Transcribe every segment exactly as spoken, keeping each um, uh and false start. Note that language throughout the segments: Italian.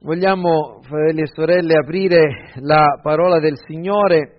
Vogliamo, fratelli e sorelle, aprire la parola del Signore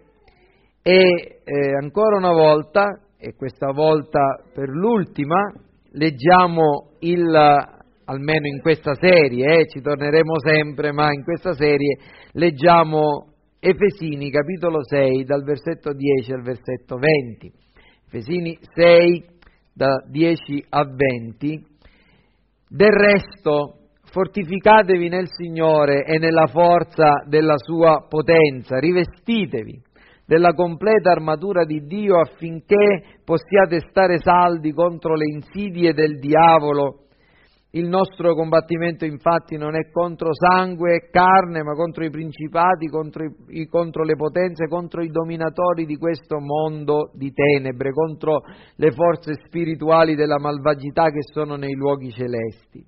e eh, ancora una volta, e questa volta per l'ultima, leggiamo il, almeno in questa serie, eh, ci torneremo sempre, ma in questa serie leggiamo Efesini capitolo sei dal versetto dieci al versetto venti. Efesini sei da dieci a venti. Del resto, fortificatevi nel Signore e nella forza della sua potenza, rivestitevi della completa armatura di Dio affinché possiate stare saldi contro le insidie del diavolo. Il nostro combattimento infatti non è contro sangue e carne, ma contro i principati, contro, i, contro le potenze, contro i dominatori di questo mondo di tenebre, contro le forze spirituali della malvagità che sono nei luoghi celesti.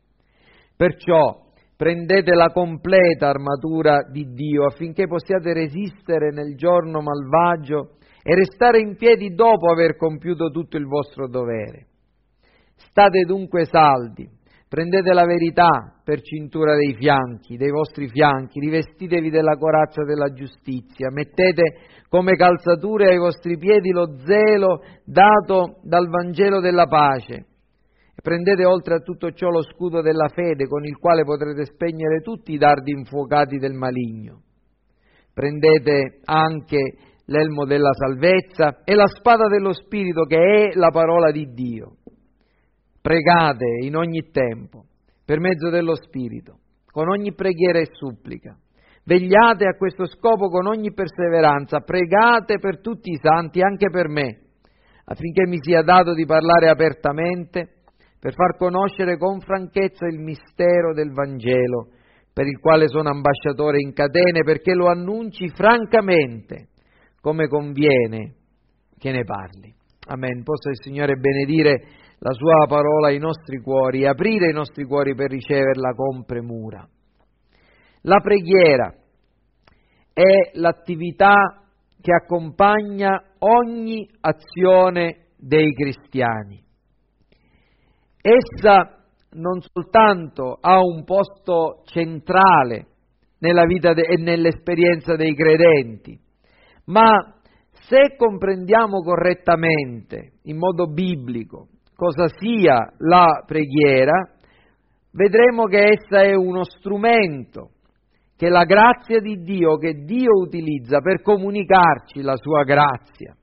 Perciò prendete la completa armatura di Dio affinché possiate resistere nel giorno malvagio e restare in piedi dopo aver compiuto tutto il vostro dovere. State dunque saldi, prendete la verità per cintura dei fianchi, dei vostri fianchi, rivestitevi della corazza della giustizia, mettete come calzature ai vostri piedi lo zelo dato dal Vangelo della pace. Prendete oltre a tutto ciò lo scudo della fede con il quale potrete spegnere tutti i dardi infuocati del maligno. Prendete anche l'elmo della salvezza e la spada dello Spirito che è la parola di Dio. Pregate in ogni tempo, per mezzo dello Spirito, con ogni preghiera e supplica. Vegliate a questo scopo con ogni perseveranza, pregate per tutti i santi, anche per me, affinché mi sia dato di parlare apertamente, per far conoscere con franchezza il mistero del Vangelo, per il quale sono ambasciatore in catene, perché lo annunci francamente, come conviene che ne parli. Amen. Possa il Signore benedire la Sua parola ai nostri cuori e aprire i nostri cuori per riceverla con premura. La preghiera è l'attività che accompagna ogni azione dei cristiani. Essa non soltanto ha un posto centrale nella vita de- e nell'esperienza dei credenti, ma se comprendiamo correttamente, in modo biblico, cosa sia la preghiera, vedremo che essa è uno strumento, che la grazia di Dio, che Dio utilizza per comunicarci la sua grazia.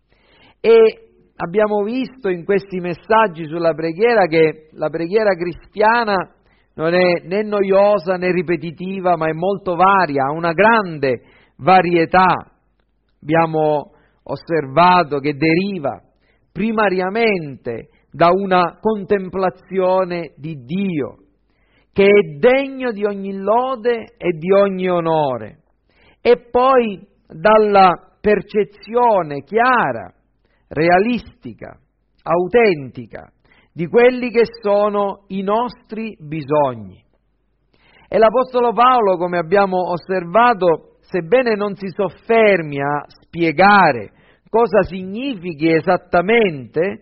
E abbiamo visto in questi messaggi sulla preghiera che la preghiera cristiana non è né noiosa né ripetitiva, ma è molto varia, ha una grande varietà. Abbiamo osservato che deriva primariamente da una contemplazione di Dio, che è degno di ogni lode e di ogni onore, e poi dalla percezione chiara, realistica, autentica, di quelli che sono i nostri bisogni. E l'Apostolo Paolo, come abbiamo osservato, sebbene non si soffermi a spiegare cosa significhi esattamente,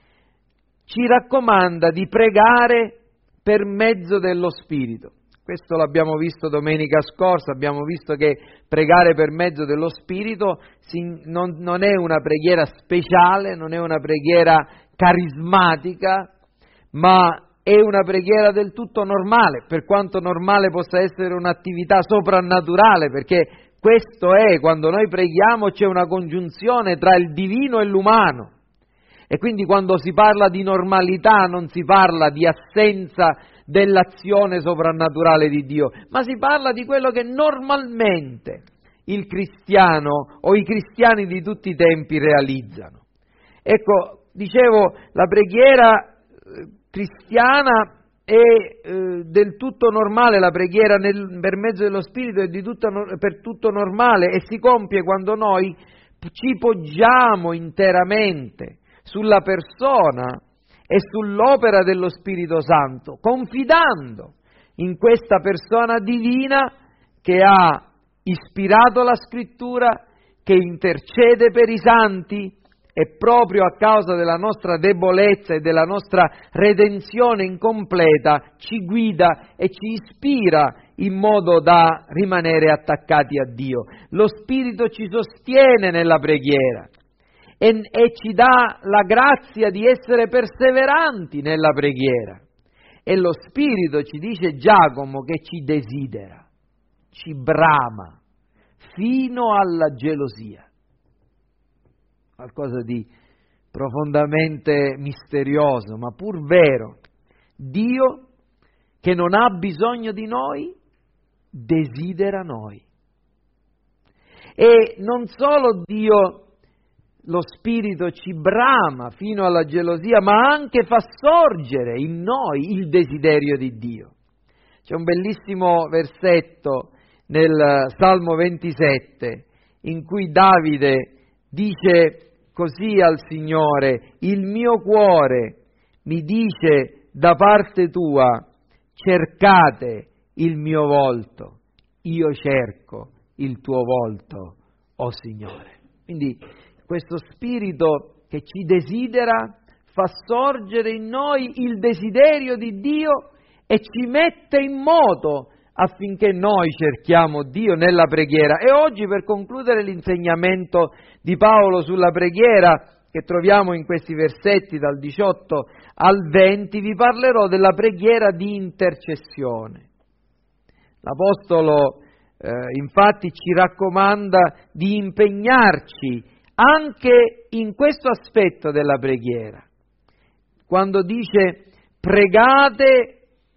ci raccomanda di pregare per mezzo dello Spirito. Questo l'abbiamo visto domenica scorsa, abbiamo visto che pregare per mezzo dello Spirito non, non è una preghiera speciale, non è una preghiera carismatica, ma è una preghiera del tutto normale, per quanto normale possa essere un'attività soprannaturale, perché questo è, quando noi preghiamo c'è una congiunzione tra il divino e l'umano. E quindi quando si parla di normalità non si parla di assenza dell'azione soprannaturale di Dio, ma si parla di quello che normalmente il cristiano o i cristiani di tutti i tempi realizzano. Ecco, dicevo, la preghiera eh, cristiana è eh, del tutto normale, la preghiera nel, per mezzo dello Spirito è di tutto, per tutto normale e si compie quando noi ci poggiamo interamente sulla persona e sull'opera dello Spirito Santo, confidando in questa persona divina che ha ispirato la Scrittura, che intercede per i santi e proprio a causa della nostra debolezza e della nostra redenzione incompleta ci guida e ci ispira in modo da rimanere attaccati a Dio. Lo Spirito ci sostiene nella preghiera e, e ci dà la grazia di essere perseveranti nella preghiera. E lo Spirito, ci dice Giacomo, che ci desidera, ci brama fino alla gelosia. Qualcosa di profondamente misterioso, ma pur vero. Dio, che non ha bisogno di noi, desidera noi. E non solo Dio, lo Spirito, ci brama fino alla gelosia, ma anche fa sorgere in noi il desiderio di Dio. C'è un bellissimo versetto nel Salmo ventisette in cui Davide dice così al Signore: il mio cuore mi dice da parte tua, cercate il mio volto, io cerco il tuo volto, o Signore. Quindi questo Spirito che ci desidera fa sorgere in noi il desiderio di Dio e ci mette in moto affinché noi cerchiamo Dio nella preghiera. E oggi, per concludere l'insegnamento di Paolo sulla preghiera, che troviamo in questi versetti dal diciotto al venti, vi parlerò della preghiera di intercessione. L'Apostolo eh, infatti ci raccomanda di impegnarci anche in questo aspetto della preghiera, quando dice pregate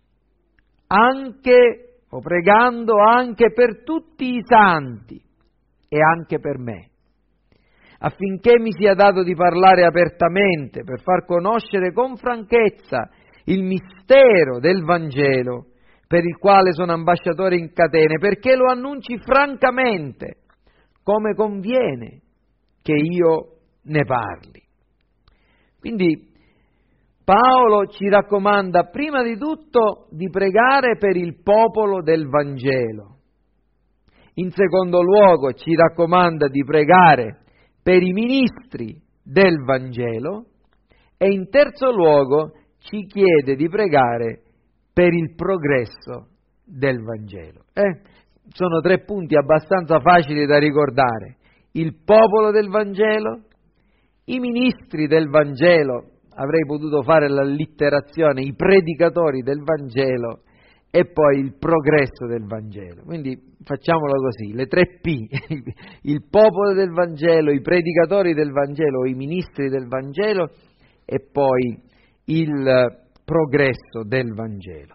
anche o pregando anche per tutti i santi e anche per me, affinché mi sia dato di parlare apertamente, per far conoscere con franchezza il mistero del Vangelo, per il quale sono ambasciatore in catene, perché lo annunci francamente, come conviene che io ne parli. Quindi Paolo ci raccomanda prima di tutto di pregare per il popolo del Vangelo. In secondo luogo ci raccomanda di pregare per i ministri del Vangelo e in terzo luogo ci chiede di pregare per il progresso del Vangelo. Eh? Sono tre punti abbastanza facili da ricordare: il popolo del Vangelo, i ministri del Vangelo, avrei potuto fare l'allitterazione, i predicatori del Vangelo, e poi il progresso del Vangelo. Quindi facciamolo così, le tre P, il popolo del Vangelo, i predicatori del Vangelo, i ministri del Vangelo e poi il progresso del Vangelo.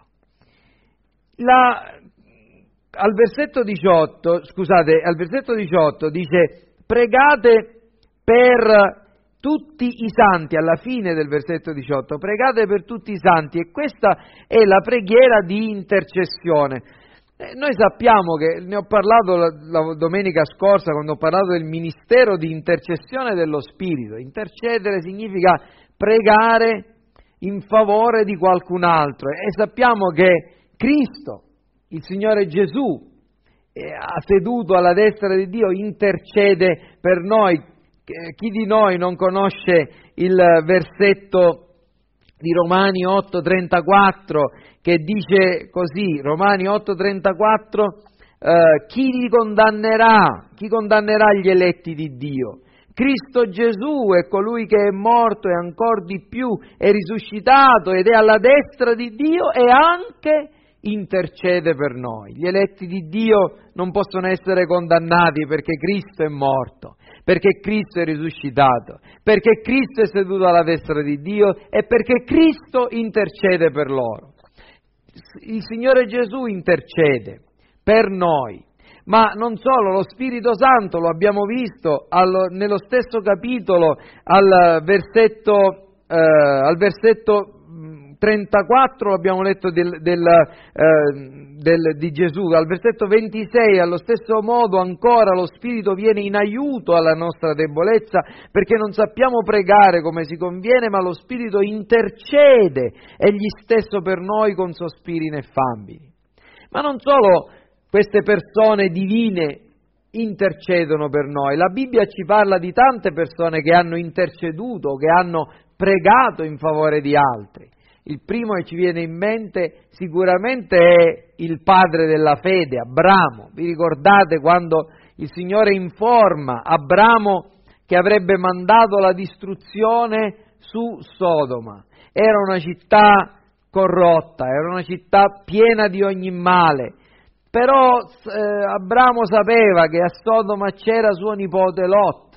La, al versetto diciotto, scusate, al versetto diciotto dice pregate per tutti i santi, alla fine del versetto diciotto, pregate per tutti i santi, e questa è la preghiera di intercessione. Eh, noi sappiamo che, ne ho parlato la, la domenica scorsa quando ho parlato del ministero di intercessione dello Spirito. Intercedere significa pregare in favore di qualcun altro, e sappiamo che Cristo, il Signore Gesù, eh, seduto alla destra di Dio, intercede per noi. Chi di noi non conosce il versetto di Romani otto trentaquattro che dice così, Romani otto trentaquattro, eh, chi li condannerà? Chi condannerà gli eletti di Dio? Cristo Gesù è colui che è morto e ancor di più è risuscitato ed è alla destra di Dio e anche intercede per noi. Gli eletti di Dio non possono essere condannati perché Cristo è morto, perché Cristo è risuscitato, perché Cristo è seduto alla destra di Dio e perché Cristo intercede per loro. Il Signore Gesù intercede per noi, ma non solo, lo Spirito Santo, lo abbiamo visto allo, nello stesso capitolo, al versetto, eh, al versetto trentaquattro, l'abbiamo letto del, del, eh, del, di Gesù, al versetto ventisei, allo stesso modo ancora lo Spirito viene in aiuto alla nostra debolezza, perché non sappiamo pregare come si conviene, ma lo Spirito intercede egli stesso per noi con sospiri ineffabili. Ma non solo queste persone divine intercedono per noi, la Bibbia ci parla di tante persone che hanno interceduto, che hanno pregato in favore di altri. Il primo che ci viene in mente sicuramente è il padre della fede, Abramo. Vi ricordate quando il Signore informa Abramo che avrebbe mandato la distruzione su Sodoma? Era una città corrotta, era una città piena di ogni male, però eh, Abramo sapeva che a Sodoma c'era suo nipote Lot,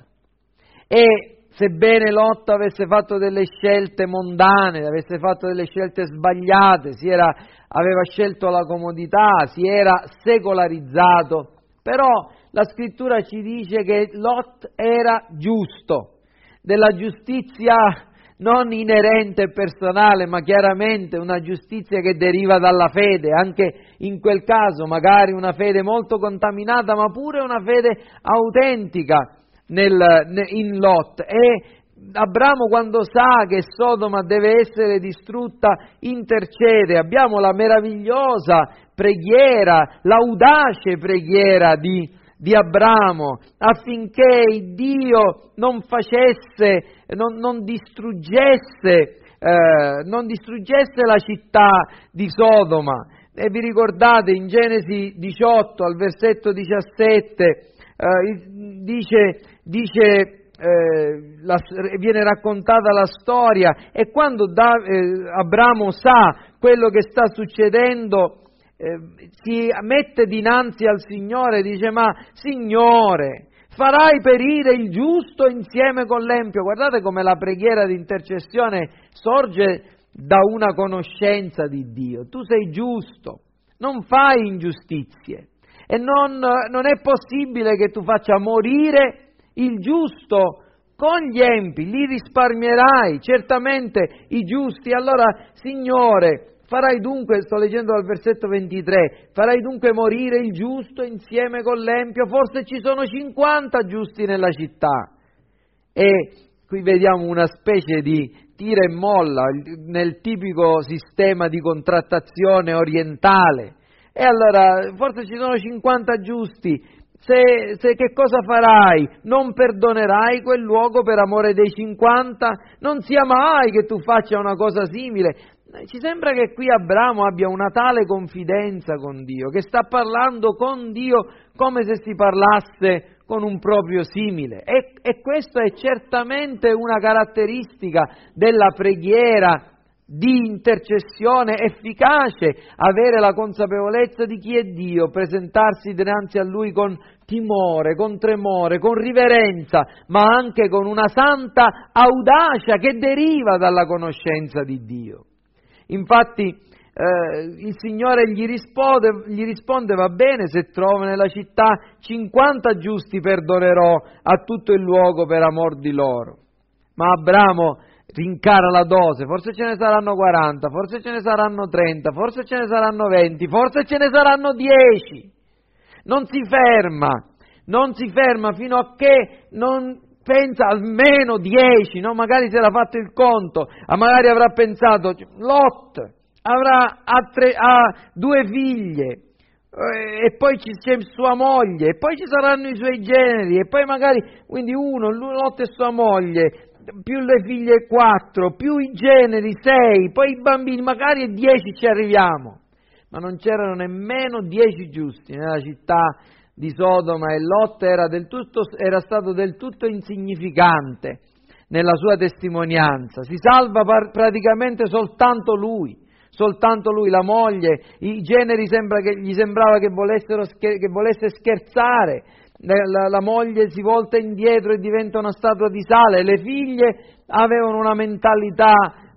e sebbene Lot avesse fatto delle scelte mondane, avesse fatto delle scelte sbagliate, si era, aveva scelto la comodità, si era secolarizzato, però la scrittura ci dice che Lot era giusto, della giustizia non inerente e personale, ma chiaramente una giustizia che deriva dalla fede, anche in quel caso magari una fede molto contaminata, ma pure una fede autentica nel, in Lot. E Abramo, quando sa che Sodoma deve essere distrutta, intercede. Abbiamo la meravigliosa preghiera, l'audace preghiera di di Abramo, affinché Dio non facesse, non, non distruggesse, eh, non distruggesse la città di Sodoma. E vi ricordate in Genesi diciotto al versetto diciassette eh, dice, dice eh, la, viene raccontata la storia, e quando da, eh, Abramo sa quello che sta succedendo, Eh, si mette dinanzi al Signore e dice: ma Signore, farai perire il giusto insieme con l'empio? Guardate come la preghiera di intercessione sorge da una conoscenza di Dio. Tu sei giusto, non fai ingiustizie, e non, non è possibile che tu faccia morire il giusto con gli empi, li risparmierai certamente i giusti. Allora, Signore, farai dunque, sto leggendo dal versetto ventitré, farai dunque morire il giusto insieme con l'empio? Forse ci sono cinquanta giusti nella città. E qui vediamo una specie di tira e molla nel tipico sistema di contrattazione orientale. E allora, forse ci sono cinquanta giusti, se, se che cosa farai? Non perdonerai quel luogo per amore dei cinquanta? Non sia mai che tu faccia una cosa simile. Ci sembra che qui Abramo abbia una tale confidenza con Dio, che sta parlando con Dio come se si parlasse con un proprio simile. E, e questa è certamente una caratteristica della preghiera di intercessione efficace, avere la consapevolezza di chi è Dio, presentarsi dinanzi a Lui con timore, con tremore, con riverenza, ma anche con una santa audacia che deriva dalla conoscenza di Dio. Infatti eh, il Signore gli risponde, gli risponde: va bene, se trovo nella città cinquanta giusti perdonerò a tutto il luogo per amor di loro. Ma Abramo rincara la dose: forse ce ne saranno quaranta, forse ce ne saranno trenta, forse ce ne saranno venti, forse ce ne saranno dieci. Non si ferma, non si ferma fino a che non pensa almeno dieci, no? Magari si era fatto il conto, ah, magari avrà pensato: Lot avrà ha tre, ha due figlie, eh, e poi c'è sua moglie, e poi ci saranno i suoi generi, e poi magari, quindi uno, Lot e sua moglie, più le figlie quattro, più i generi sei, poi i bambini, magari dieci ci arriviamo. Ma non c'erano nemmeno dieci giusti nella città di Sodoma, e Lot era, del tutto, era stato del tutto insignificante nella sua testimonianza. Si salva par- praticamente soltanto lui, soltanto lui, la moglie, i generi sembra che gli sembrava che, volessero scher- che volesse scherzare, la, la moglie si volta indietro e diventa una statua di sale, le figlie avevano una mentalità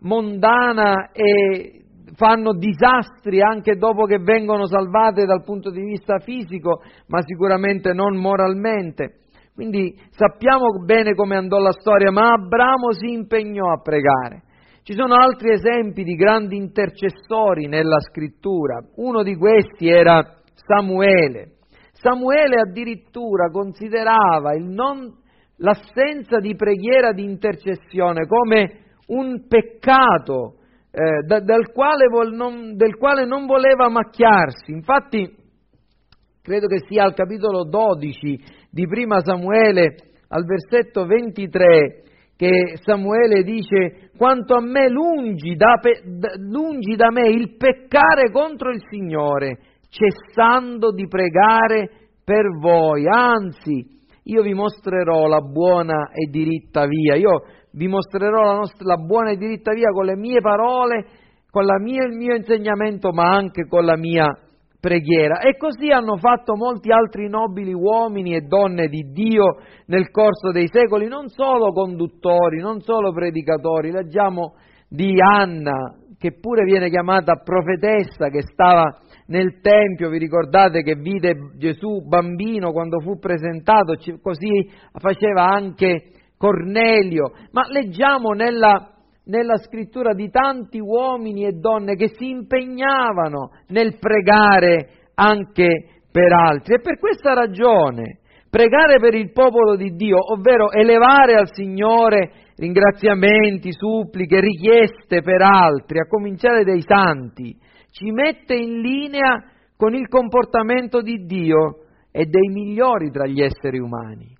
mondana e fanno disastri anche dopo che vengono salvate dal punto di vista fisico, ma sicuramente non moralmente. Quindi sappiamo bene come andò la storia, ma Abramo si impegnò a pregare. Ci sono altri esempi di grandi intercessori nella scrittura. Uno di questi era Samuele. Samuele addirittura considerava il non, l'assenza di preghiera di intercessione come un peccato Eh, da, dal quale vol, non, del quale non voleva macchiarsi. Infatti credo che sia al capitolo dodici di prima Samuele, al versetto ventitré, che Samuele dice: quanto a me lungi da, pe- lungi da me il peccare contro il Signore, cessando di pregare per voi, anzi io vi mostrerò la buona e diritta via, io vi mostrerò la, nostra, la buona e diritta via con le mie parole, con la mia, il mio insegnamento, ma anche con la mia preghiera. E così hanno fatto molti altri nobili uomini e donne di Dio nel corso dei secoli, non solo conduttori, non solo predicatori. Leggiamo di Anna, che pure viene chiamata profetessa, che stava nel Tempio, vi ricordate che vide Gesù bambino quando fu presentato, così faceva anche Cornelio. Ma leggiamo nella nella scrittura di tanti uomini e donne che si impegnavano nel pregare anche per altri. E per questa ragione, pregare per il popolo di Dio, ovvero elevare al Signore ringraziamenti, suppliche, richieste per altri, a cominciare dai santi, ci mette in linea con il comportamento di Dio e dei migliori tra gli esseri umani.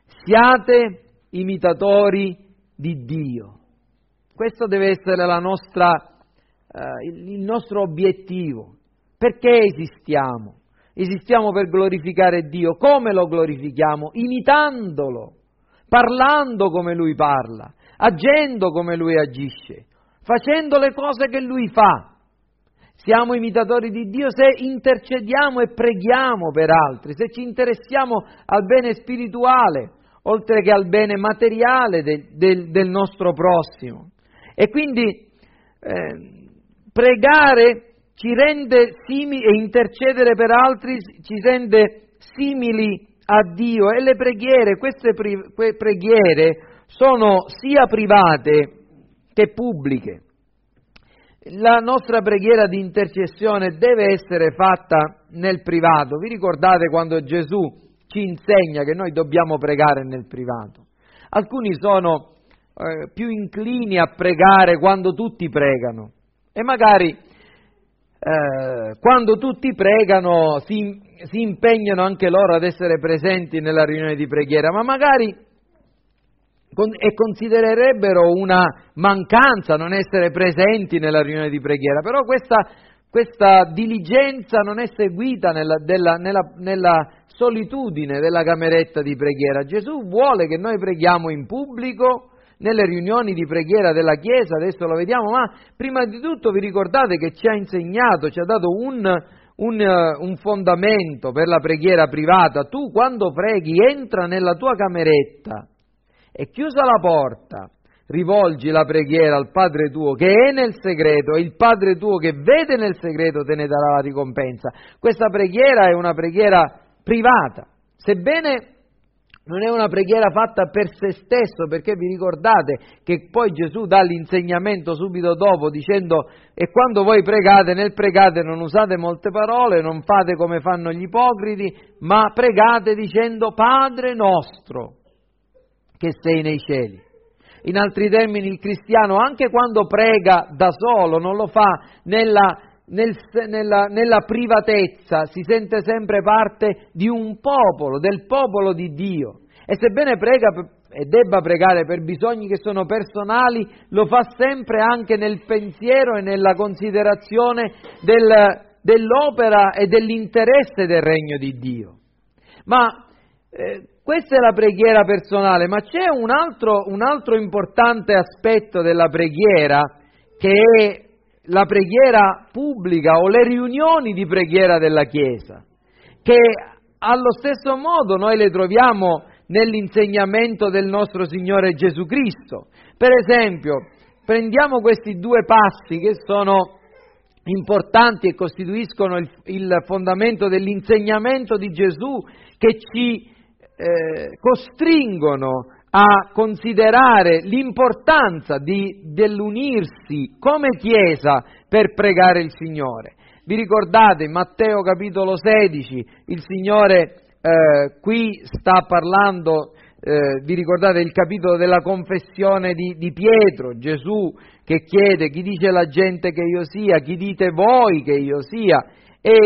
Siate imitatori di Dio. Questo deve essere la nostra, eh, il nostro obiettivo. Perché esistiamo? Esistiamo per glorificare Dio. Come lo glorifichiamo? Imitandolo, parlando come Lui parla, agendo come Lui agisce, facendo le cose che Lui fa. Siamo imitatori di Dio se intercediamo e preghiamo per altri, se ci interessiamo al bene spirituale, oltre che al bene materiale de, de, del nostro prossimo. E quindi eh, pregare ci rende simili, e intercedere per altri ci rende simili a Dio. E le preghiere, queste pri, que, preghiere sono sia private che pubbliche. La nostra preghiera di intercessione deve essere fatta nel privato. Vi ricordate quando Gesù ci insegna che noi dobbiamo pregare nel privato? Alcuni sono eh, più inclini a pregare quando tutti pregano e magari eh, quando tutti pregano si, si impegnano anche loro ad essere presenti nella riunione di preghiera, ma magari con, e considererebbero una mancanza non essere presenti nella riunione di preghiera, però questa, questa diligenza non è seguita nella, della, nella, nella solitudine della cameretta di preghiera. Gesù vuole che noi preghiamo in pubblico, nelle riunioni di preghiera della Chiesa, adesso lo vediamo, ma prima di tutto vi ricordate che ci ha insegnato, ci ha dato un, un, un fondamento per la preghiera privata. Tu quando preghi entra nella tua cameretta e chiusa la porta, rivolgi la preghiera al Padre tuo che è nel segreto e il Padre tuo che vede nel segreto te ne darà la ricompensa. Questa preghiera è una preghiera privata, sebbene non è una preghiera fatta per se stesso, perché vi ricordate che poi Gesù dà l'insegnamento subito dopo dicendo: e quando voi pregate, nel pregate non usate molte parole, non fate come fanno gli ipocriti, ma pregate dicendo Padre nostro che sei nei cieli. In altri termini, il cristiano anche quando prega da solo non lo fa nella Nel, nella, nella privatezza, si sente sempre parte di un popolo, del popolo di Dio, e sebbene prega e debba pregare per bisogni che sono personali, lo fa sempre anche nel pensiero e nella considerazione del, dell'opera e dell'interesse del regno di Dio. Ma eh, questa è la preghiera personale, ma c'è un altro, un altro importante aspetto della preghiera, che è la preghiera pubblica o le riunioni di preghiera della Chiesa, che allo stesso modo noi le troviamo nell'insegnamento del nostro Signore Gesù Cristo. Per esempio, prendiamo questi due passi che sono importanti e costituiscono il, il fondamento dell'insegnamento di Gesù, che ci eh, costringono a considerare l'importanza di, dell'unirsi come Chiesa per pregare il Signore. Vi ricordate in Matteo capitolo sedici, il Signore eh, qui sta parlando, eh, vi ricordate il capitolo della confessione di, di Pietro, Gesù che chiede: chi dice la gente che io sia, chi dite voi che io sia? E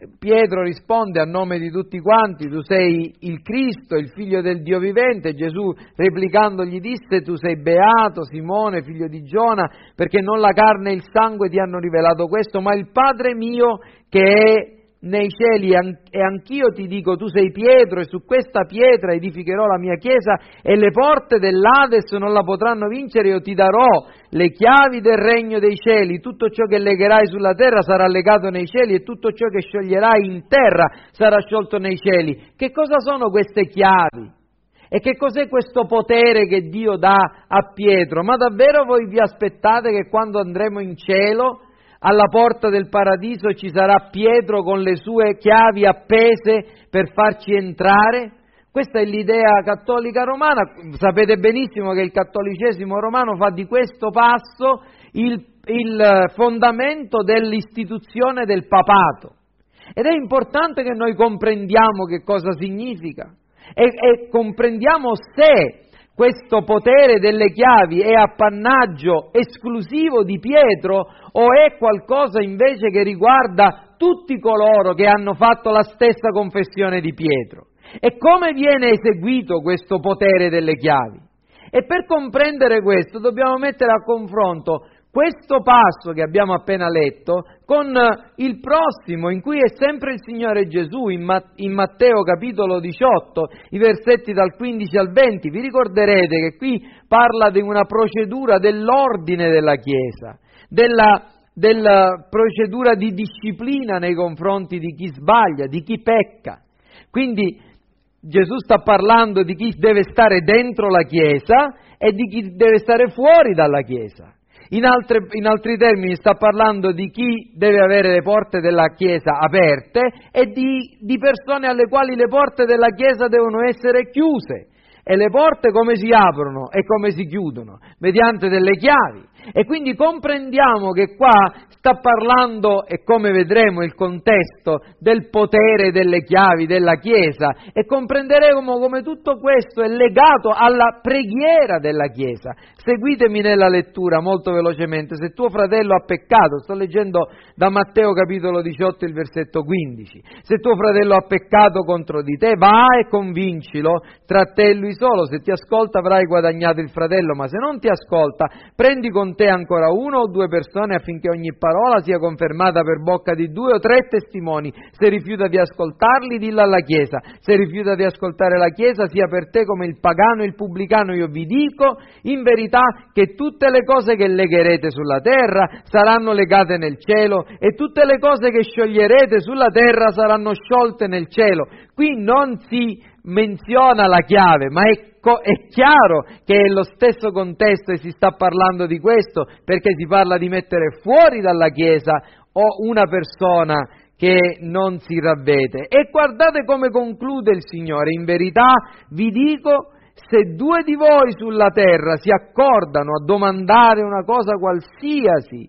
Pietro risponde a nome di tutti quanti: tu sei il Cristo, il figlio del Dio vivente. Gesù replicando gli disse: tu sei beato Simone, figlio di Giona, perché non la carne e il sangue ti hanno rivelato questo, ma il Padre mio che è nei cieli. E anch'io ti dico, tu sei Pietro, e su questa pietra edificherò la mia chiesa, e le porte dell'Ades non la potranno vincere. Io ti darò le chiavi del regno dei cieli. Tutto ciò che legherai sulla terra sarà legato nei cieli, e tutto ciò che scioglierai in terra sarà sciolto nei cieli. Che cosa sono queste chiavi? E che cos'è questo potere che Dio dà a Pietro? Ma davvero voi vi aspettate che quando andremo in cielo, alla porta del paradiso, ci sarà Pietro con le sue chiavi appese per farci entrare? Questa è l'idea cattolica romana. Sapete benissimo che il cattolicesimo romano fa di questo passo il, il fondamento dell'istituzione del papato. Ed è importante che noi comprendiamo che cosa significa e, e comprendiamo se questo potere delle chiavi è appannaggio esclusivo di Pietro o è qualcosa invece che riguarda tutti coloro che hanno fatto la stessa confessione di Pietro. E come viene eseguito questo potere delle chiavi? E per comprendere questo dobbiamo mettere a confronto questo passo che abbiamo appena letto con il prossimo, in cui è sempre il Signore Gesù, in Matteo capitolo diciotto, i versetti dal quindici al venti. Vi ricorderete che qui parla di una procedura dell'ordine della Chiesa, della, della procedura di disciplina nei confronti di chi sbaglia, di chi pecca. Quindi Gesù sta parlando di chi deve stare dentro la Chiesa e di chi deve stare fuori dalla Chiesa. In, altre, in altri termini sta parlando di chi deve avere le porte della Chiesa aperte e di, di persone alle quali le porte della Chiesa devono essere chiuse. E le porte come si aprono e come si chiudono? Mediante delle chiavi. E quindi comprendiamo che qua sta parlando, e come vedremo il contesto, del potere delle chiavi della Chiesa, e comprenderemo come tutto questo è legato alla preghiera della Chiesa. Seguitemi nella lettura molto velocemente. Se tuo fratello ha peccato, sto leggendo da Matteo capitolo diciotto il versetto quindici, se tuo fratello ha peccato contro di te, va e convincilo tra te e lui solo. Se ti ascolta avrai guadagnato il fratello, ma se non ti ascolta, prendi con te ancora uno o due persone, affinché ogni parola sia confermata per bocca di due o tre testimoni. Se rifiuta di ascoltarli, dillo alla Chiesa. Se rifiuta di ascoltare la Chiesa, sia per te come il pagano e il pubblicano. Io vi dico in verità che tutte le cose che legherete sulla terra saranno legate nel cielo, e tutte le cose che scioglierete sulla terra saranno sciolte nel cielo. Qui non si menziona la chiave, ma è È chiaro che è lo stesso contesto e si sta parlando di questo, perché si parla di mettere fuori dalla Chiesa o una persona che non si ravvede. E guardate come conclude il Signore: in verità vi dico, se due di voi sulla terra si accordano a domandare una cosa qualsiasi,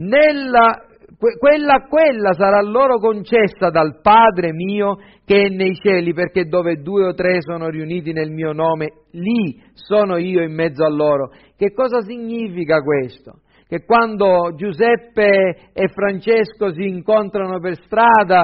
nella quella quella sarà loro concessa dal Padre mio che è nei cieli, perché dove due o tre sono riuniti nel mio nome, lì sono io in mezzo a loro. Che cosa significa questo? Che quando Giuseppe e Francesco si incontrano per strada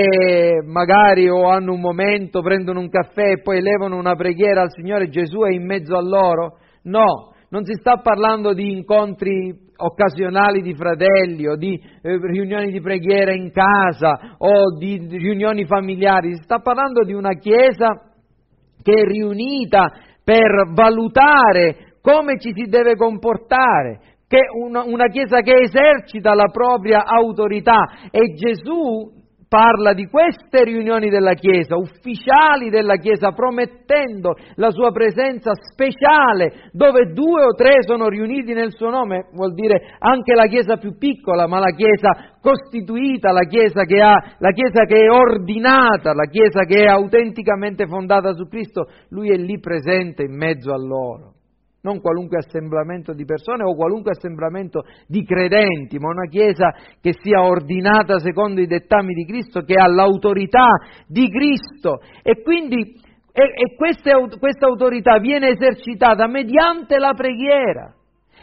e magari o hanno un momento, prendono un caffè e poi elevano una preghiera al Signore, Gesù è in mezzo a loro? No, non si sta parlando di incontri occasionali di fratelli o di eh, riunioni di preghiera in casa o di riunioni familiari. Si sta parlando di una Chiesa che è riunita per valutare come ci si deve comportare, che una, una Chiesa che esercita la propria autorità. E Gesù parla di queste riunioni della Chiesa, ufficiali della Chiesa, promettendo la sua presenza speciale, dove due o tre sono riuniti nel suo nome. Vuol dire anche la Chiesa più piccola, ma la Chiesa costituita, la Chiesa che ha, la Chiesa che è ordinata, la Chiesa che è autenticamente fondata su Cristo. Lui è lì presente in mezzo a loro. Non qualunque assemblamento di persone o qualunque assemblamento di credenti, ma una Chiesa che sia ordinata secondo i dettami di Cristo, che ha l'autorità di Cristo. E quindi e, e queste, questa autorità viene esercitata mediante la preghiera.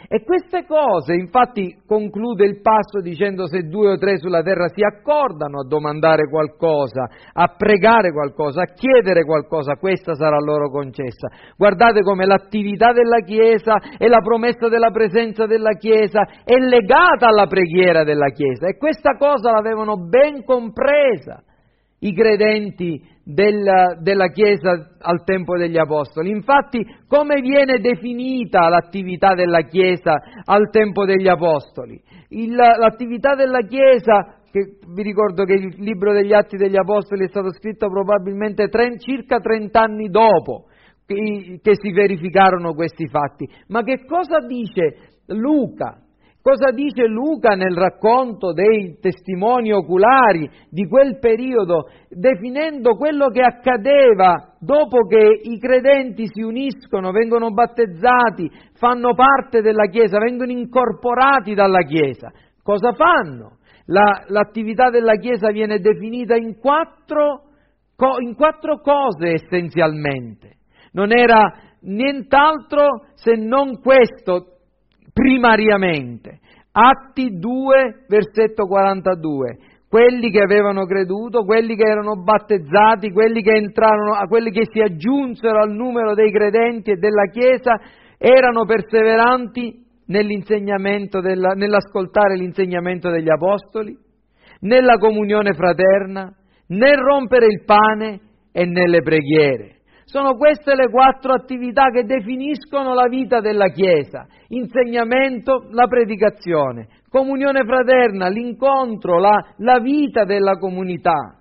E queste cose, infatti, conclude il passo dicendo: se due o tre sulla terra si accordano a domandare qualcosa, a pregare qualcosa, a chiedere qualcosa, questa sarà loro concessa. Guardate come l'attività della Chiesa e la promessa della presenza della Chiesa è legata alla preghiera della Chiesa, e questa cosa l'avevano ben compresa i credenti della, della Chiesa al tempo degli Apostoli. Infatti, come viene definita l'attività della Chiesa al tempo degli Apostoli? Il, l'attività della Chiesa, che vi ricordo che il libro degli Atti degli Apostoli è stato scritto probabilmente tre, circa trent'anni dopo che, che si verificarono questi fatti. Ma che cosa dice Luca? Cosa dice Luca nel racconto dei testimoni oculari di quel periodo, definendo quello che accadeva dopo che i credenti si uniscono, vengono battezzati, fanno parte della Chiesa, vengono incorporati dalla Chiesa? Cosa fanno? La, l'attività della Chiesa viene definita in quattro, in quattro cose essenzialmente. Non era nient'altro se non questo. Primariamente, Atti due, versetto quarantadue, quelli che avevano creduto, quelli che erano battezzati, quelli che entrarono, a quelli che si aggiunsero al numero dei credenti e della Chiesa, erano perseveranti nell'insegnamento della, nell'ascoltare l'insegnamento degli Apostoli, nella comunione fraterna, nel rompere il pane e nelle preghiere. Sono queste le quattro attività che definiscono la vita della Chiesa: insegnamento, la predicazione, comunione fraterna, l'incontro, la, la vita della comunità,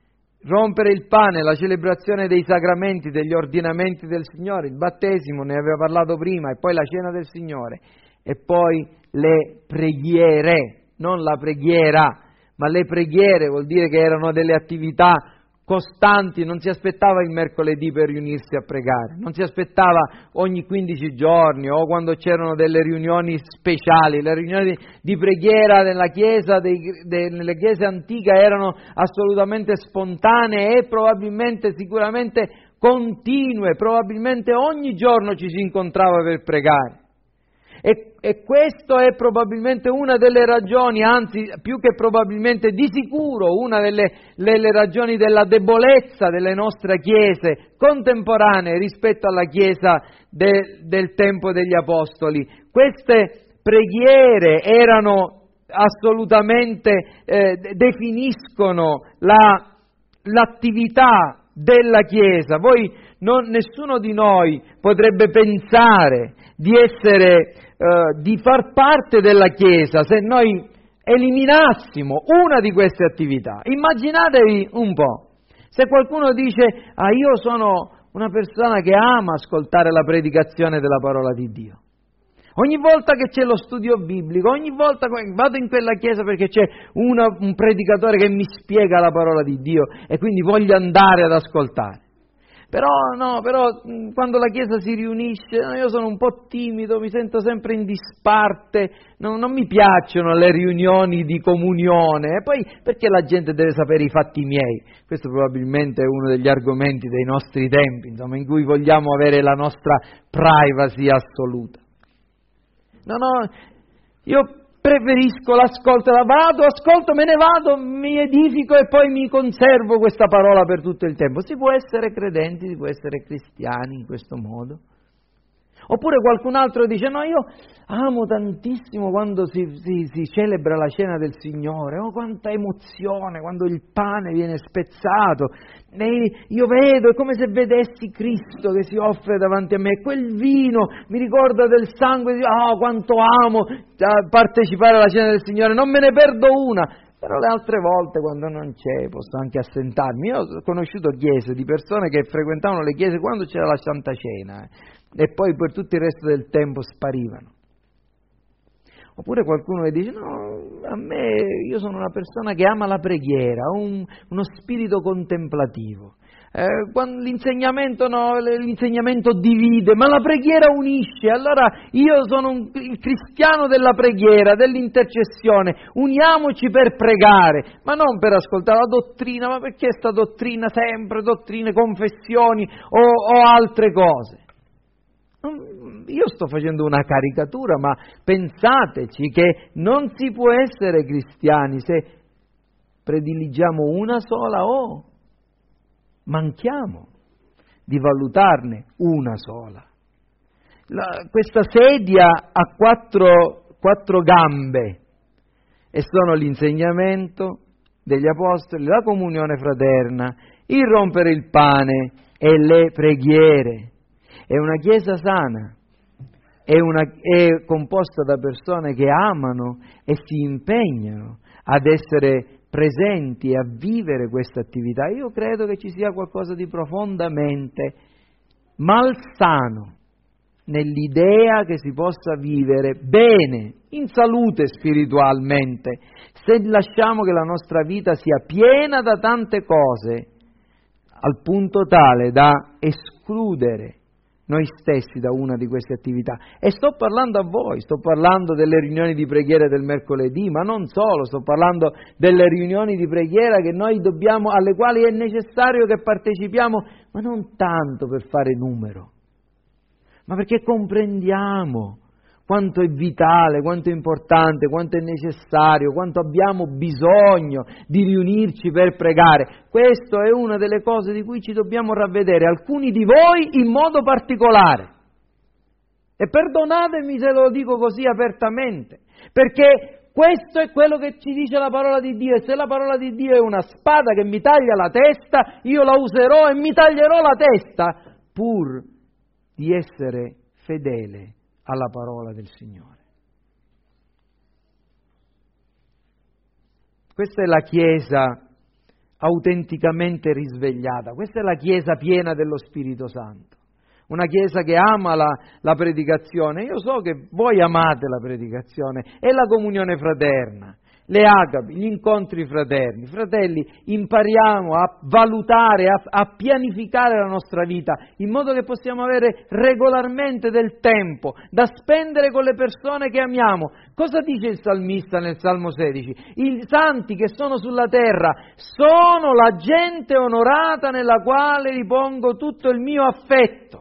rompere il pane, la celebrazione dei sacramenti, degli ordinamenti del Signore, il battesimo, ne aveva parlato prima, e poi la cena del Signore, e poi le preghiere, non la preghiera, ma le preghiere. Vuol dire che erano delle attività costanti, non si aspettava il mercoledì per riunirsi a pregare, non si aspettava ogni quindici giorni o quando c'erano delle riunioni speciali. Le riunioni di preghiera nella chiesa, dei, de, nelle chiese antiche erano assolutamente spontanee e probabilmente, sicuramente continue, probabilmente ogni giorno ci si incontrava per pregare. E, e questo è probabilmente una delle ragioni, anzi più che probabilmente, di sicuro una delle, delle ragioni della debolezza delle nostre chiese contemporanee rispetto alla chiesa de, del tempo degli Apostoli. Queste preghiere erano assolutamente, eh, definiscono la, l'attività della Chiesa. Voi, non, nessuno di noi potrebbe pensare di essere, eh, di far parte della Chiesa se noi eliminassimo una di queste attività. Immaginatevi un po', se qualcuno dice: ah, io sono una persona che ama ascoltare la predicazione della parola di Dio. Ogni volta che c'è lo studio biblico, ogni volta che vado in quella chiesa perché c'è una, un predicatore che mi spiega la parola di Dio e quindi voglio andare ad ascoltare. Però no, però quando la Chiesa si riunisce, io sono un po' timido, mi sento sempre in disparte, non, non mi piacciono le riunioni di comunione, e poi perché la gente deve sapere i fatti miei? Questo probabilmente è uno degli argomenti dei nostri tempi, insomma, in cui vogliamo avere la nostra privacy assoluta. No, no, io preferisco l'ascolto, vado, ascolto, me ne vado, mi edifico e poi mi conservo questa parola per tutto il tempo. Si può essere credenti, si può essere cristiani in questo modo. Oppure qualcun altro dice: no, io amo tantissimo quando si, si, si celebra la cena del Signore, oh quanta emozione quando il pane viene spezzato, e io vedo, è come se vedessi Cristo che si offre davanti a me, quel vino mi ricorda del sangue, oh quanto amo partecipare alla cena del Signore, non me ne perdo una. Però le altre volte, quando non c'è, posso anche assentarmi. Io ho conosciuto chiese di persone che frequentavano le chiese quando c'era la Santa Cena, eh, e poi per tutto il resto del tempo sparivano. Oppure qualcuno che dice: no, a me, io sono una persona che ama la preghiera, un, uno spirito contemplativo. Eh, quando l'insegnamento, no, l'insegnamento divide, ma la preghiera unisce. Allora io sono un, il cristiano della preghiera, dell'intercessione. Uniamoci per pregare, ma non per ascoltare la dottrina, ma perché sta dottrina sempre, dottrine, confessioni o, o altre cose. io sto facendo una caricatura, ma pensateci che non si può essere cristiani se prediligiamo una sola o manchiamo di valutarne una sola. La, questa sedia ha quattro, quattro gambe e sono l'insegnamento degli apostoli, la comunione fraterna, il rompere il pane e le preghiere. È una chiesa sana, è, una, è composta da persone che amano e si impegnano ad essere presenti e a vivere questa attività. Io credo che ci sia qualcosa di profondamente malsano nell'idea che si possa vivere bene, in salute spiritualmente, se lasciamo che la nostra vita sia piena da tante cose, al punto tale da escludere noi stessi da una di queste attività. E sto parlando a voi, sto parlando delle riunioni di preghiera del mercoledì, ma non solo, sto parlando delle riunioni di preghiera che noi dobbiamo, alle quali è necessario che partecipiamo, ma non tanto per fare numero, ma perché comprendiamo quanto è vitale, quanto è importante, quanto è necessario, quanto abbiamo bisogno di riunirci per pregare. Questa è una delle cose di cui ci dobbiamo ravvedere, alcuni di voi in modo particolare. E perdonatemi se lo dico così apertamente, perché questo è quello che ci dice la parola di Dio, e se la parola di Dio è una spada che mi taglia la testa, io la userò e mi taglierò la testa, pur di essere fedele alla parola del Signore. Questa è la Chiesa autenticamente risvegliata, questa è la Chiesa piena dello Spirito Santo, una Chiesa che ama la, la predicazione. Io so che voi amate la predicazione e la comunione fraterna, le agapi, gli incontri fraterni. Fratelli, impariamo a valutare, a, a pianificare la nostra vita in modo che possiamo avere regolarmente del tempo da spendere con le persone che amiamo. Cosa dice il salmista nel Salmo sedici? I santi che sono sulla terra sono la gente onorata nella quale ripongo tutto il mio affetto.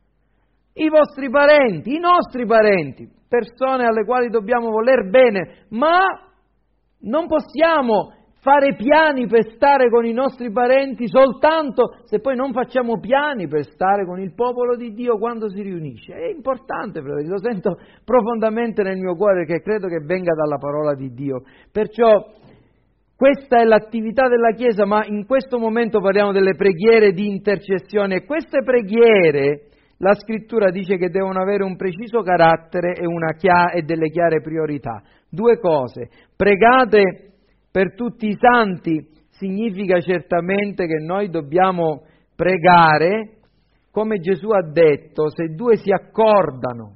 I vostri parenti, i nostri parenti, persone alle quali dobbiamo voler bene, ma non possiamo fare piani per stare con i nostri parenti soltanto se poi non facciamo piani per stare con il popolo di Dio quando si riunisce. È importante, fratelli, lo sento profondamente nel mio cuore, che credo che venga dalla parola di Dio. Perciò questa è l'attività della Chiesa, ma in questo momento parliamo delle preghiere di intercessione, e queste preghiere la Scrittura dice che devono avere un preciso carattere e, una chia- e delle chiare priorità. Due cose: pregate per tutti i santi significa certamente che noi dobbiamo pregare, come Gesù ha detto, se due si accordano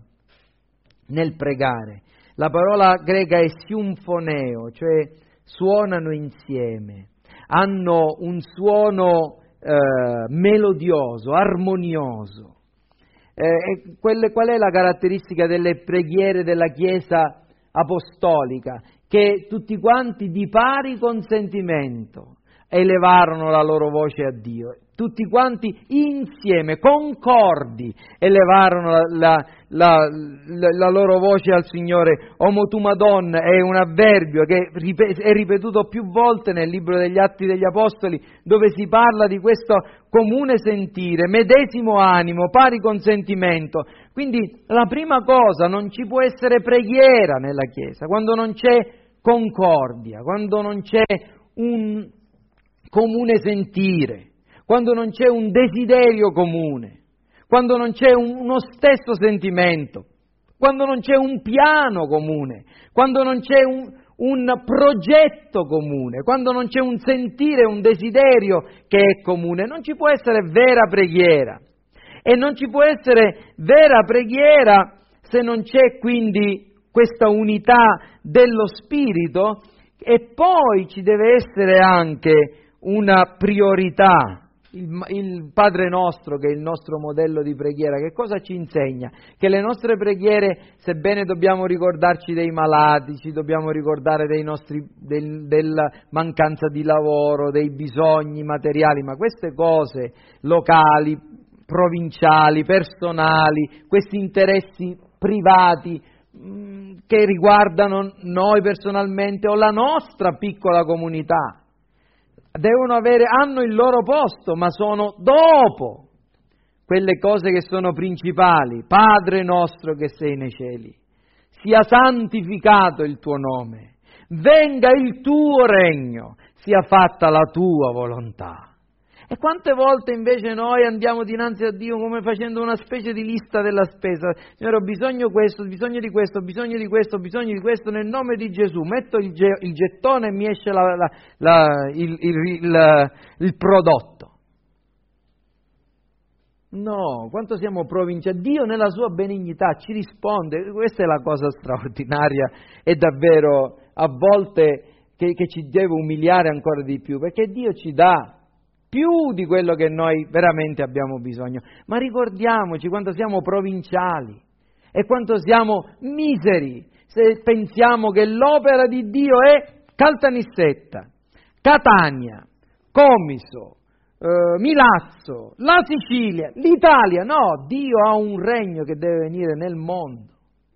nel pregare. La parola greca è symphoneo, cioè suonano insieme, hanno un suono eh, melodioso, armonioso. Eh, quelle, qual è la caratteristica delle preghiere della Chiesa apostolica? Che tutti quanti di pari consentimento elevarono la loro voce a Dio, tutti quanti insieme, concordi, elevarono la, la, la, la, la loro voce al Signore. Omotumadon è un avverbio che è ripetuto più volte nel libro degli Atti degli Apostoli, dove si parla di questo comune sentire, medesimo animo, pari consentimento. Quindi la prima cosa, non ci può essere preghiera nella Chiesa quando non c'è concordia, quando non c'è un comune sentire, quando non c'è un desiderio comune, quando non c'è un, uno stesso sentimento, quando non c'è un piano comune, quando non c'è un, un progetto comune, quando non c'è un sentire, un desiderio che è comune, non ci può essere vera preghiera. E non ci può essere vera preghiera se non c'è quindi questa unità dello Spirito, e poi ci deve essere anche una priorità. Il, il Padre nostro, che è il nostro modello di preghiera, che cosa ci insegna? Che le nostre preghiere, sebbene dobbiamo ricordarci dei malati, ci dobbiamo ricordare dei nostri, del, della mancanza di lavoro, dei bisogni materiali, ma queste cose locali, provinciali, personali, questi interessi privati mh, che riguardano noi personalmente o la nostra piccola comunità. Devono avere, hanno il loro posto, ma sono dopo quelle cose che sono principali. Padre nostro che sei nei cieli, sia santificato il tuo nome, venga il tuo regno, sia fatta la tua volontà. E quante volte invece noi andiamo dinanzi a Dio come facendo una specie di lista della spesa. Signore, ho bisogno di questo, ho bisogno di questo, ho bisogno di questo, ho bisogno di questo, nel nome di Gesù. Metto il, ge- il gettone e mi esce la, la, la, il, il, il, il prodotto. No, quanto siamo provinciali. Dio nella sua benignità ci risponde. Questa è la cosa straordinaria e davvero a volte che, che ci deve umiliare ancora di più, perché Dio ci dà più di quello che noi veramente abbiamo bisogno. Ma ricordiamoci quanto siamo provinciali e quanto siamo miseri se pensiamo che l'opera di Dio è Caltanissetta, Catania, Comiso, eh, Milazzo, la Sicilia, l'Italia. No, Dio ha un regno che deve venire nel mondo.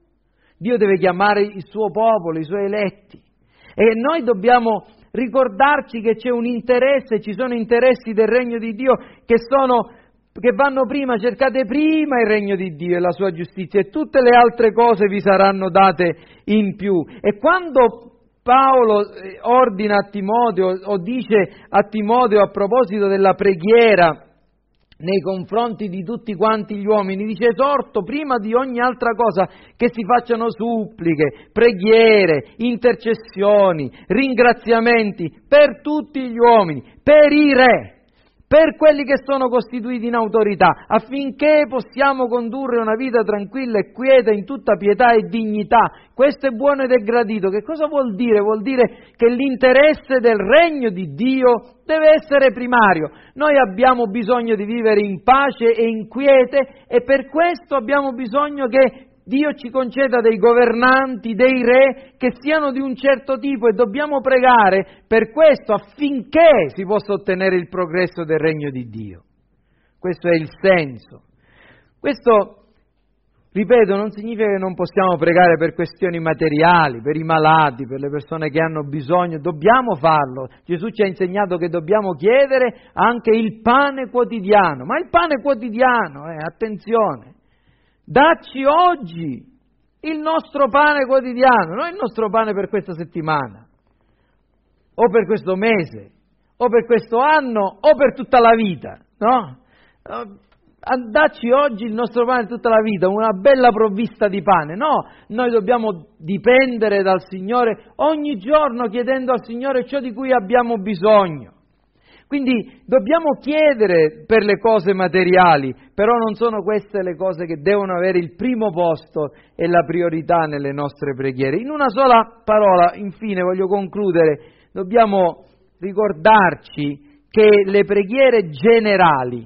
Dio deve chiamare il suo popolo, i suoi eletti. E noi dobbiamo ricordarci che c'è un interesse, ci sono interessi del regno di Dio che sono, che vanno prima. Cercate prima il regno di Dio e la sua giustizia e tutte le altre cose vi saranno date in più. E quando Paolo ordina a Timoteo o dice a Timoteo a proposito della preghiera nei confronti di tutti quanti gli uomini, dice: esorto prima di ogni altra cosa che si facciano suppliche, preghiere, intercessioni, ringraziamenti per tutti gli uomini, per i re, per quelli che sono costituiti in autorità, affinché possiamo condurre una vita tranquilla e quieta in tutta pietà e dignità. Questo è buono ed è gradito. Che cosa vuol dire? Vuol dire che l'interesse del regno di Dio deve essere primario. Noi abbiamo bisogno di vivere in pace e in quiete e per questo abbiamo bisogno che Dio ci conceda dei governanti, dei re che siano di un certo tipo e dobbiamo pregare per questo affinché si possa ottenere il progresso del regno di Dio. Questo è il senso. Questo, ripeto, non significa che non possiamo pregare per questioni materiali, per i malati, per le persone che hanno bisogno. Dobbiamo farlo. Gesù ci ha insegnato che dobbiamo chiedere anche il pane quotidiano. Ma il pane quotidiano, eh, attenzione, dacci oggi il nostro pane quotidiano, non il nostro pane per questa settimana, o per questo mese, o per questo anno, o per tutta la vita, no? Dacci oggi il nostro pane tutta la vita, una bella provvista di pane. No, noi dobbiamo dipendere dal Signore ogni giorno chiedendo al Signore ciò di cui abbiamo bisogno. Quindi dobbiamo chiedere per le cose materiali, però non sono queste le cose che devono avere il primo posto e la priorità nelle nostre preghiere. In una sola parola, infine, voglio concludere, dobbiamo ricordarci che le preghiere generali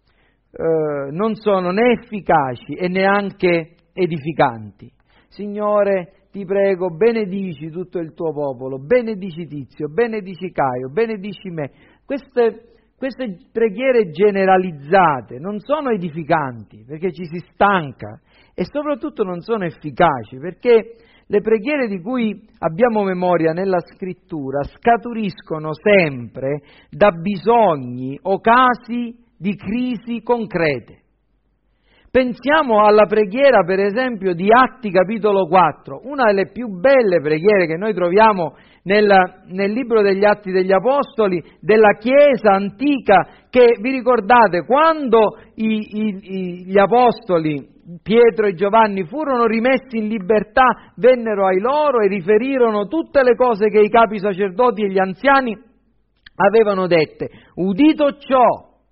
eh, non sono né efficaci e neanche edificanti. Signore, ti prego, benedici tutto il tuo popolo, benedici Tizio, benedici Caio, benedici me. Queste, queste preghiere generalizzate non sono edificanti perché ci si stanca e soprattutto non sono efficaci perché le preghiere di cui abbiamo memoria nella Scrittura scaturiscono sempre da bisogni o casi di crisi concrete. Pensiamo alla preghiera, per esempio, di Atti capitolo quattro, una delle più belle preghiere che noi troviamo nel, nel libro degli Atti degli Apostoli, della Chiesa antica, che vi ricordate, quando i, i, gli Apostoli, Pietro e Giovanni, furono rimessi in libertà, vennero ai loro e riferirono tutte le cose che i capi sacerdoti e gli anziani avevano dette. Udito ciò,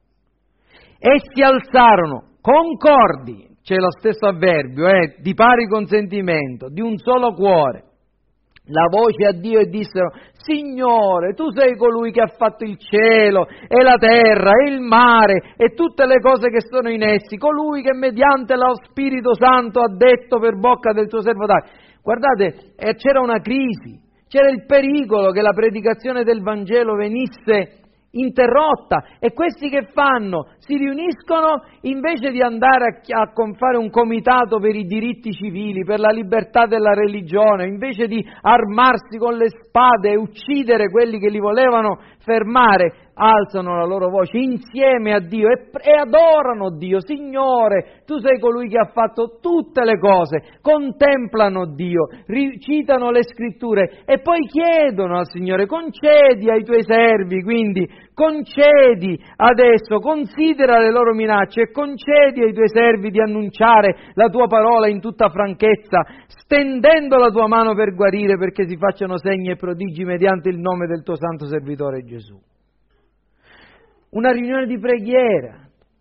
essi alzarono concordi, c'è lo stesso avverbio, eh, di pari consentimento, di un solo cuore, la voce a Dio e dissero: Signore, tu sei colui che ha fatto il cielo e la terra e il mare e tutte le cose che sono in essi, colui che mediante lo Spirito Santo ha detto per bocca del tuo servo Davide. Guardate, eh, c'era una crisi, c'era il pericolo che la predicazione del Vangelo venisse interrotta. E questi che fanno? Si riuniscono invece di andare a, a fare un comitato per i diritti civili, per la libertà della religione, invece di armarsi con le spade e uccidere quelli che li volevano fermare, alzano la loro voce insieme a Dio e, e adorano Dio. Signore, tu sei colui che ha fatto tutte le cose, contemplano Dio, citano le scritture e poi chiedono al Signore: concedi ai tuoi servi, quindi concedi adesso, considera le loro minacce e concedi ai tuoi servi di annunciare la tua parola in tutta franchezza, stendendo la tua mano per guarire, perché si facciano segni e prodigi mediante il nome del tuo santo servitore Gesù. Una riunione di preghiera.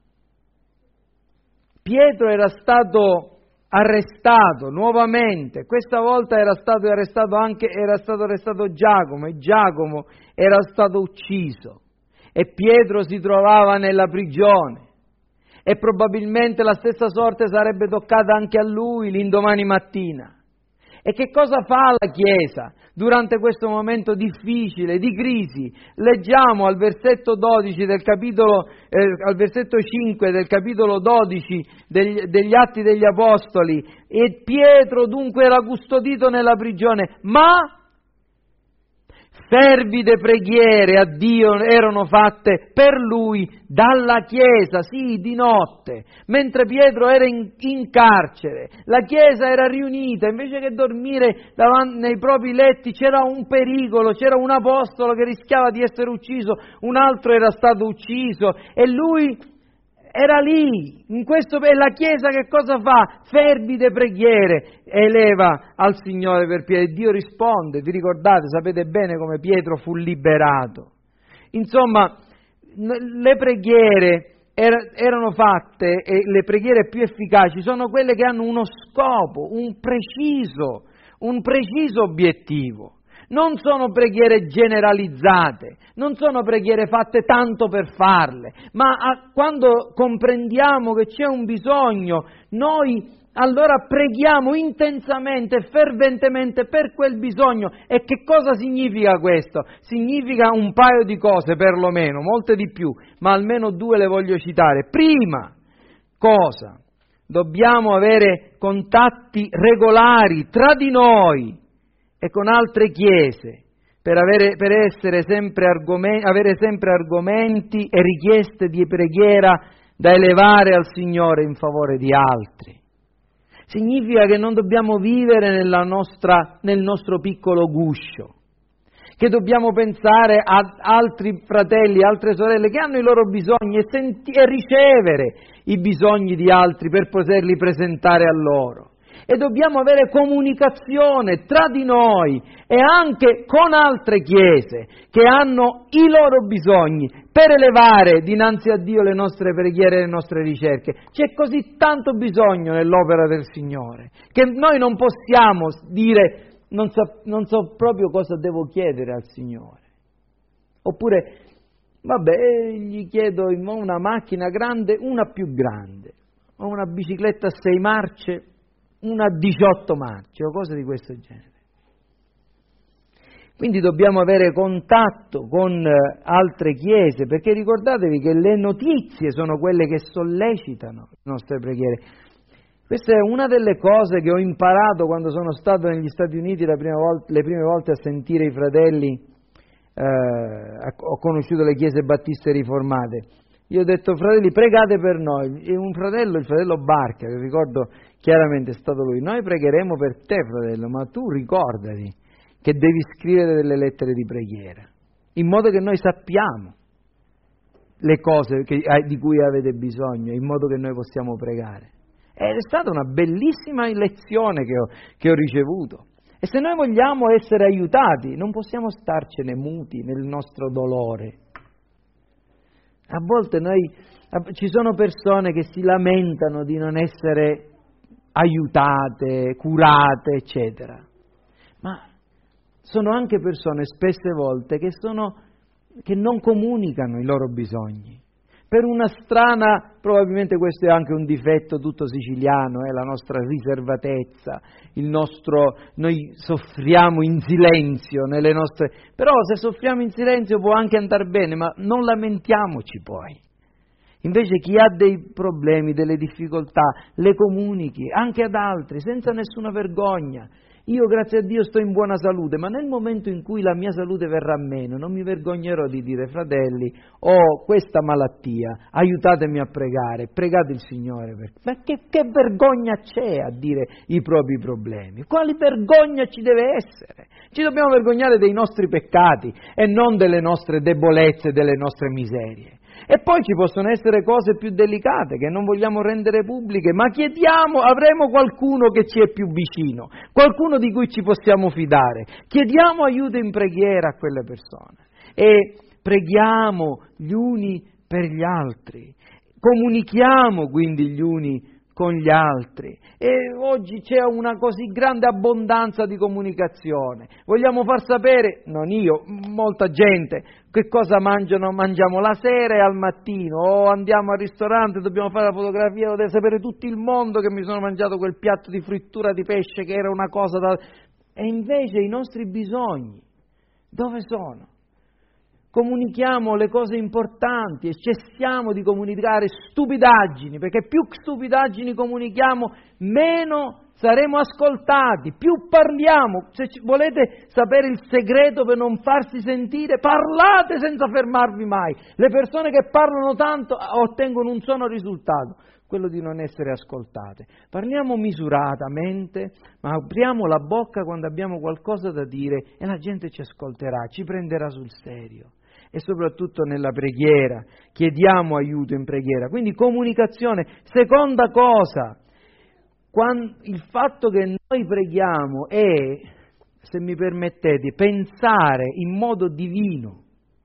Pietro era stato arrestato nuovamente, questa volta era stato arrestato anche, era stato arrestato Giacomo, e Giacomo era stato ucciso, e Pietro si trovava nella prigione, e probabilmente la stessa sorte sarebbe toccata anche a lui l'indomani mattina. E che cosa fa la Chiesa durante questo momento difficile, di crisi? Leggiamo al versetto dodici del capitolo, eh, al versetto cinque del capitolo dodici degli, degli Atti degli Apostoli: e Pietro dunque era custodito nella prigione, ma fervide preghiere a Dio erano fatte per lui dalla Chiesa, sì, di notte, mentre Pietro era in, in carcere. La Chiesa era riunita, invece che dormire davanti, nei propri letti, c'era un pericolo, c'era un apostolo che rischiava di essere ucciso, un altro era stato ucciso, e lui era lì, in questo, e la Chiesa che cosa fa? Fervide preghiere eleva al Signore per Pietro, e Dio risponde. Vi ricordate, sapete bene come Pietro fu liberato. Insomma, le preghiere er- erano fatte, e le preghiere più efficaci sono quelle che hanno uno scopo, un preciso, un preciso obiettivo. Non sono preghiere generalizzate, non sono preghiere fatte tanto per farle, ma a, quando comprendiamo che c'è un bisogno, noi allora preghiamo intensamente, ferventemente per quel bisogno. E che cosa significa questo? Significa un paio di cose perlomeno, molte di più, ma almeno due le voglio citare. Prima cosa? Dobbiamo avere contatti regolari tra di noi e con altre chiese, per, avere, per essere sempre argomenti, avere sempre argomenti e richieste di preghiera da elevare al Signore in favore di altri. Significa che non dobbiamo vivere nella nostra, nel nostro piccolo guscio, che dobbiamo pensare a altri fratelli, altre sorelle che hanno i loro bisogni, e, senti, e ricevere i bisogni di altri per poterli presentare a loro. E dobbiamo avere comunicazione tra di noi e anche con altre chiese che hanno i loro bisogni per elevare dinanzi a Dio le nostre preghiere e le nostre ricerche. C'è così tanto bisogno nell'opera del Signore che noi non possiamo dire non so, non so proprio cosa devo chiedere al Signore. Oppure, vabbè, gli chiedo una macchina grande, una più grande, o una bicicletta a sei marce, una a diciotto marce, o cose di questo genere. Quindi dobbiamo avere contatto con altre chiese, perché ricordatevi che le notizie sono quelle che sollecitano le nostre preghiere. Questa è una delle cose che ho imparato quando sono stato negli Stati Uniti la prima volta, le prime volte a sentire i fratelli, eh, ho conosciuto le chiese battiste riformate. Io ho detto: fratelli, pregate per noi. E un fratello, il fratello Barca, che ricordo chiaramente è stato lui: noi pregheremo per te, fratello, ma tu ricordati che devi scrivere delle lettere di preghiera, in modo che noi sappiamo le cose che, di cui avete bisogno, in modo che noi possiamo pregare. Ed è stata una bellissima lezione che ho, che ho ricevuto. E se noi vogliamo essere aiutati, non possiamo starcene muti nel nostro dolore. A volte noi, ci sono persone che si lamentano di non essere aiutate, curate, eccetera. Ma sono anche persone spesse volte che, sono, che non comunicano i loro bisogni. Per una strana, probabilmente questo è anche un difetto tutto siciliano, è eh, la nostra riservatezza, il nostro, noi soffriamo in silenzio nelle nostre, però se soffriamo in silenzio può anche andare bene, ma non lamentiamoci poi. Invece chi ha dei problemi, delle difficoltà, le comunichi anche ad altri, senza nessuna vergogna. Io, grazie a Dio, sto in buona salute, ma nel momento in cui la mia salute verrà meno, non mi vergognerò di dire: fratelli, ho questa malattia, aiutatemi a pregare, pregate il Signore. Per... Ma che, che vergogna c'è a dire i propri problemi? Quali vergogna ci deve essere? Ci dobbiamo vergognare dei nostri peccati e non delle nostre debolezze, delle nostre miserie. E poi ci possono essere cose più delicate che non vogliamo rendere pubbliche, ma chiediamo, avremo qualcuno che ci è più vicino, qualcuno di cui ci possiamo fidare. Chiediamo aiuto in preghiera a quelle persone e preghiamo gli uni per gli altri, comunichiamo quindi gli uni con gli altri. E oggi c'è una così grande abbondanza di comunicazione. Vogliamo far sapere, non io, molta gente, che cosa mangiano, mangiamo la sera e al mattino, o andiamo al ristorante, dobbiamo fare la fotografia, lo deve sapere tutto il mondo che mi sono mangiato quel piatto di frittura di pesce che era una cosa da... E invece i nostri bisogni, dove sono? Comunichiamo le cose importanti e cessiamo di comunicare stupidaggini, perché più stupidaggini comunichiamo, meno saremo ascoltati, più parliamo. Se volete sapere il segreto per non farsi sentire, parlate senza fermarvi mai. Le persone che parlano tanto ottengono un solo risultato, quello di non essere ascoltate. Parliamo misuratamente, ma apriamo la bocca quando abbiamo qualcosa da dire e la gente ci ascolterà, ci prenderà sul serio. E soprattutto nella preghiera, chiediamo aiuto in preghiera. Quindi comunicazione. Seconda cosa, quando, il fatto che noi preghiamo è, se mi permettete, pensare in modo divino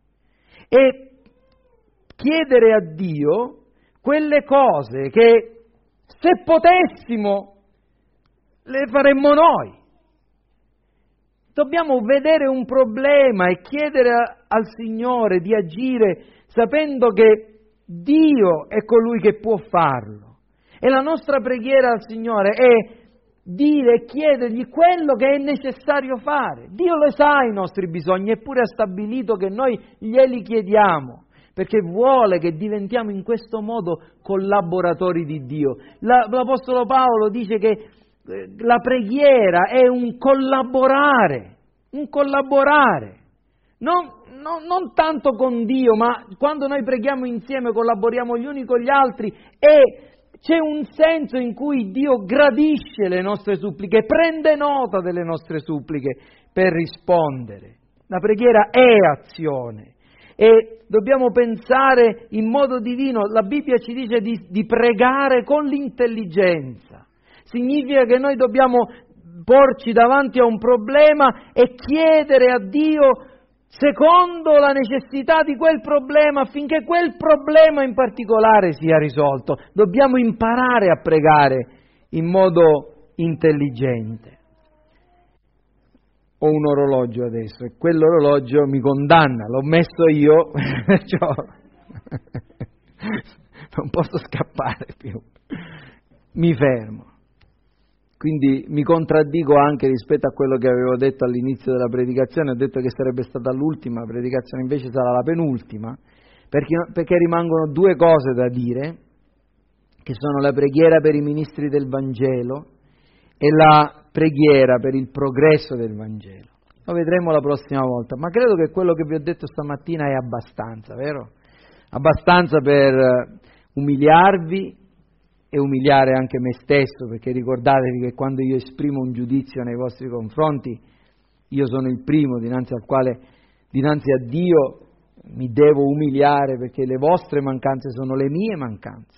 e chiedere a Dio quelle cose che se potessimo le faremmo noi. Dobbiamo vedere un problema e chiedere a, al Signore di agire sapendo che Dio è colui che può farlo. E la nostra preghiera al Signore è dire e chiedergli quello che è necessario fare. Dio lo sa i nostri bisogni, eppure ha stabilito che noi glieli chiediamo, perché vuole che diventiamo in questo modo collaboratori di Dio. La, l'Apostolo Paolo dice che la preghiera è un collaborare, un collaborare, non, non, non tanto con Dio, ma quando noi preghiamo insieme collaboriamo gli uni con gli altri e c'è un senso in cui Dio gradisce le nostre suppliche, prende nota delle nostre suppliche per rispondere. La preghiera è azione e dobbiamo pensare in modo divino. La Bibbia ci dice di, di pregare con l'intelligenza. Significa che noi dobbiamo porci davanti a un problema e chiedere a Dio secondo la necessità di quel problema affinché quel problema in particolare sia risolto. Dobbiamo imparare a pregare in modo intelligente. Ho un orologio adesso e quell'orologio mi condanna, l'ho messo io, perciò non posso scappare più, mi fermo. Quindi mi contraddico anche rispetto a quello che avevo detto all'inizio della predicazione, ho detto che sarebbe stata l'ultima predicazione, invece sarà la penultima, perché, perché rimangono due cose da dire, che sono la preghiera per i ministri del Vangelo e la preghiera per il progresso del Vangelo. Lo vedremo la prossima volta, ma credo che quello che vi ho detto stamattina è abbastanza, vero? Abbastanza per umiliarvi e umiliare anche me stesso, perché ricordatevi che quando io esprimo un giudizio nei vostri confronti, io sono il primo dinanzi al quale, dinanzi a Dio, mi devo umiliare, perché le vostre mancanze sono le mie mancanze.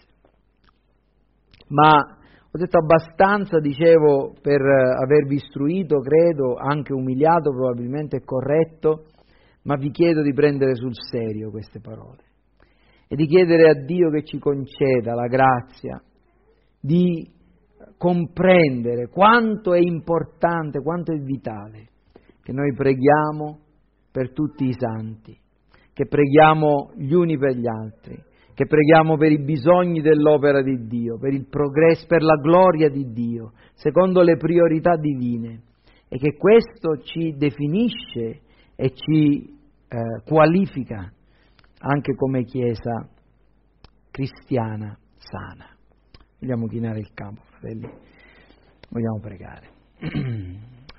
Ma ho detto abbastanza, dicevo, per avervi istruito, credo, anche umiliato probabilmente, e corretto, ma vi chiedo di prendere sul serio queste parole e di chiedere a Dio che ci conceda la grazia di comprendere quanto è importante, quanto è vitale che noi preghiamo per tutti i santi, che preghiamo gli uni per gli altri, che preghiamo per i bisogni dell'opera di Dio, per il progresso, per la gloria di Dio, secondo le priorità divine, e che questo ci definisce e ci eh, qualifica anche come Chiesa cristiana sana. Vogliamo chinare il capo, fratelli? Vogliamo pregare.